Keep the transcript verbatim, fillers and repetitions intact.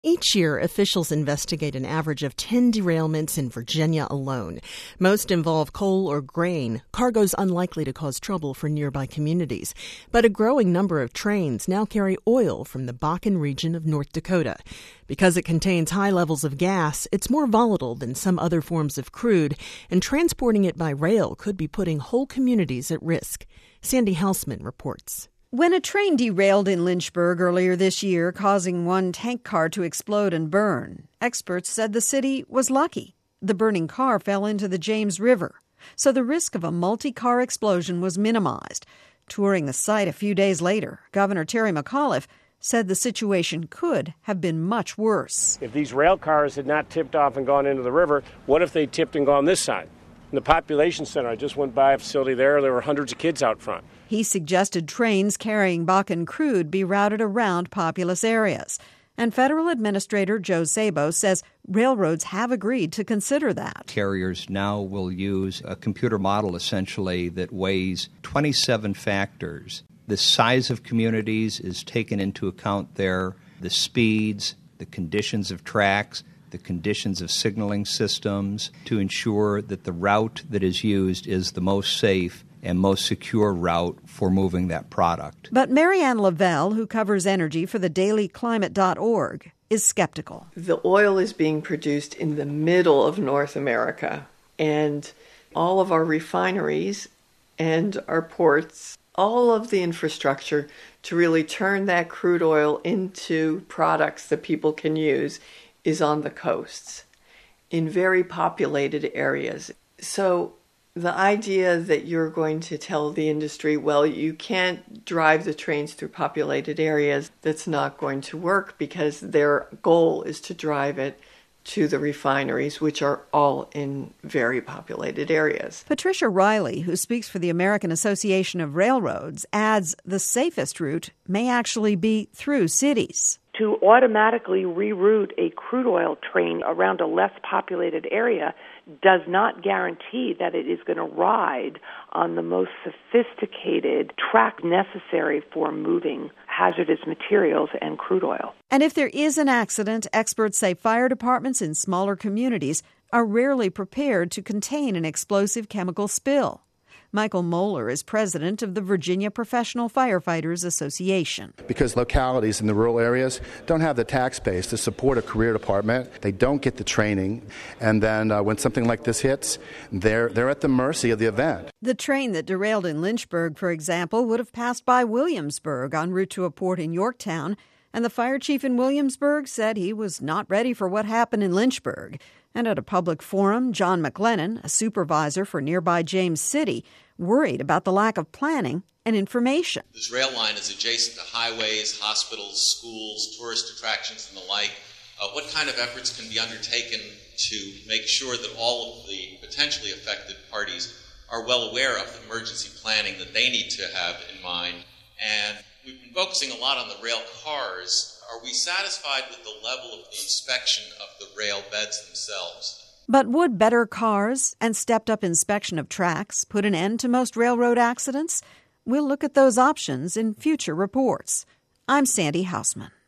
Each year, officials investigate an average of ten derailments in Virginia alone. Most involve coal or grain, cargoes unlikely to cause trouble for nearby communities. But a growing number of trains now carry oil from the Bakken region of North Dakota. Because it contains high levels of gas, it's more volatile than some other forms of crude, and transporting it by rail could be putting whole communities at risk. Sandy Hausman reports. When a train derailed in Lynchburg earlier this year, causing one tank car to explode and burn, experts said the city was lucky. The burning car fell into the James River, so the risk of a multi-car explosion was minimized. Touring the site a few days later, Governor Terry McAuliffe said the situation could have been much worse. If these rail cars had not tipped off and gone into the river, what if they tipped and gone this side? In the population center, I just went by a facility there. There were hundreds of kids out front. He suggested trains carrying Bakken crude be routed around populous areas. And federal administrator Joe Sabo says railroads have agreed to consider that. Carriers now will use a computer model, essentially, that weighs twenty-seven factors. The size of communities is taken into account there, the speeds, the conditions of tracks, the conditions of signaling systems, to ensure that the route that is used is the most safe and most secure route for moving that product. But Marianne Lavelle, who covers energy for the daily climate dot org, is skeptical. The oil is being produced in the middle of North America, and all of our refineries and our ports, all of the infrastructure to really turn that crude oil into products that people can use is on the coasts in very populated areas. So the idea that you're going to tell the industry, well, you can't drive the trains through populated areas, that's not going to work, because their goal is to drive it to the refineries, which are all in very populated areas. Patricia Riley, who speaks for the American Association of Railroads, adds the safest route may actually be through cities. To automatically reroute a crude oil train around a less populated area does not guarantee that it is going to ride on the most sophisticated track necessary for moving hazardous materials and crude oil. And if there is an accident, experts say fire departments in smaller communities are rarely prepared to contain an explosive chemical spill. Michael Moeller is president of the Virginia Professional Firefighters Association. Because localities in the rural areas don't have the tax base to support a career department, they don't get the training, and then uh, when something like this hits, they're, they're at the mercy of the event. The train that derailed in Lynchburg, for example, would have passed by Williamsburg en route to a port in Yorktown, and the fire chief in Williamsburg said he was not ready for what happened in Lynchburg. And at a public forum, John McLennan, a supervisor for nearby James City, worried about the lack of planning and information. This rail line is adjacent to highways, hospitals, schools, tourist attractions, and the like. Uh, what kind of efforts can be undertaken to make sure that all of the potentially affected parties are well aware of the emergency planning that they need to have in mind? And we've been focusing a lot on the rail cars. Are we satisfied with the level of the inspection of the rail beds themselves? But would better cars and stepped-up inspection of tracks put an end to most railroad accidents? We'll look at those options in future reports. I'm Sandy Hausman.